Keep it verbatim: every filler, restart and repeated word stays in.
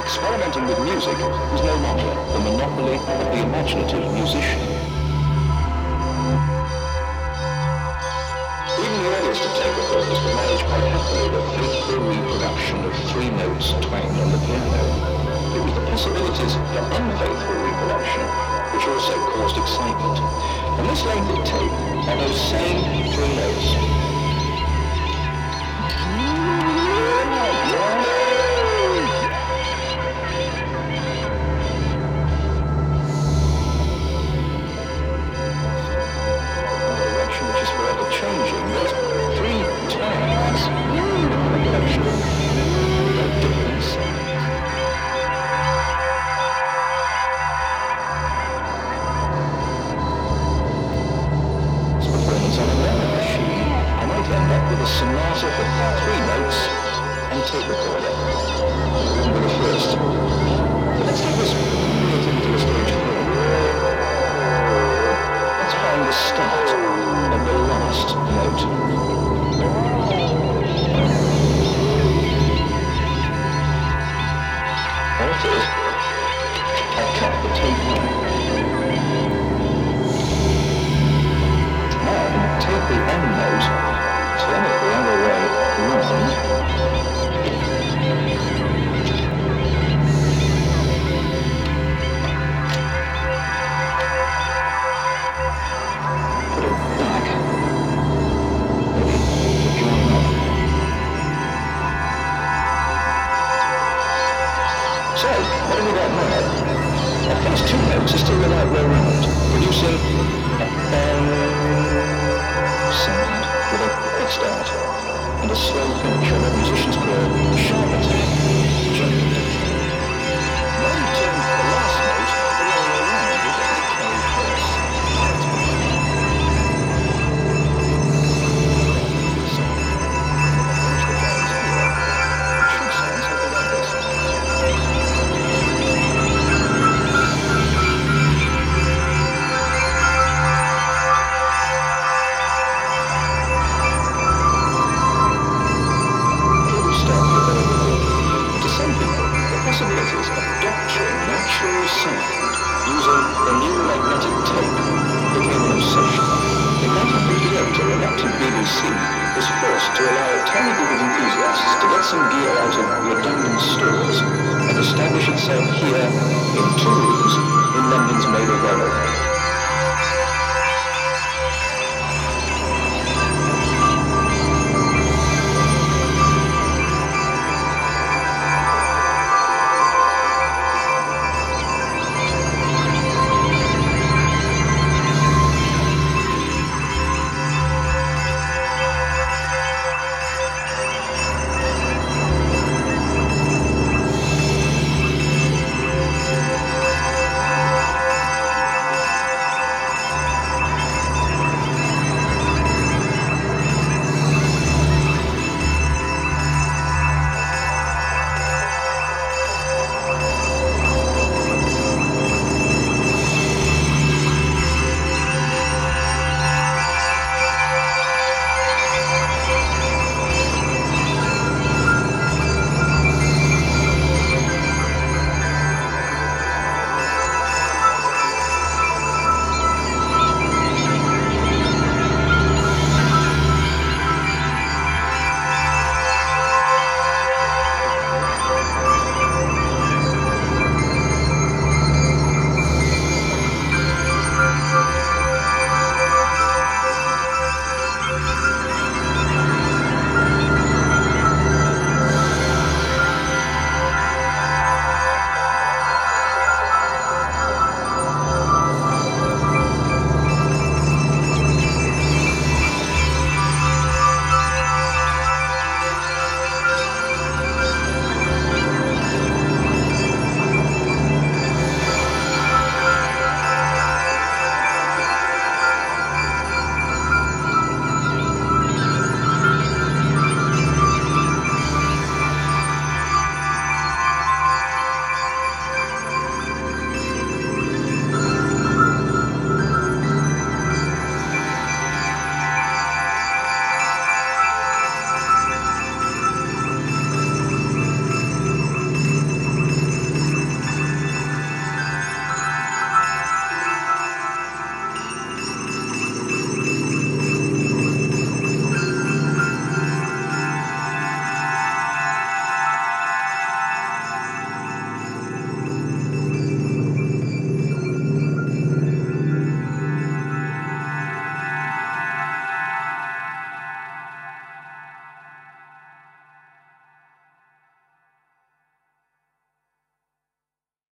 Experimenting with music is no longer the monopoly of the imaginative musician. Even the earliest of tape recorders could manage quite happily the faithful reproduction of three notes twanged on the piano. It was the possibilities of unfaithful reproduction which also caused excitement. And this length of tape are those same three notes. Sonata for three notes and tape recorder. For the first. But let's take this creativity to a stage four. Let's find the start of the last note. There it is. I've cut the tape line. Now, take the end note. Turn it the other way around. Put it back. Maybe to join up. So, what have we got now? Our first two notes are still the right way round, producing a bell sound with a quick start and a slow finish on what musicians call sharp attack, jumping. Now you turn the last note the other way around, you get the carry first. So, it should sound something like this. Possibilities of capturing natural sound using the new magnetic tape became an obsession. In nineteen fifty-eight, a reluctant B B C was forced to allow a tiny group of enthusiasts to get some gear out of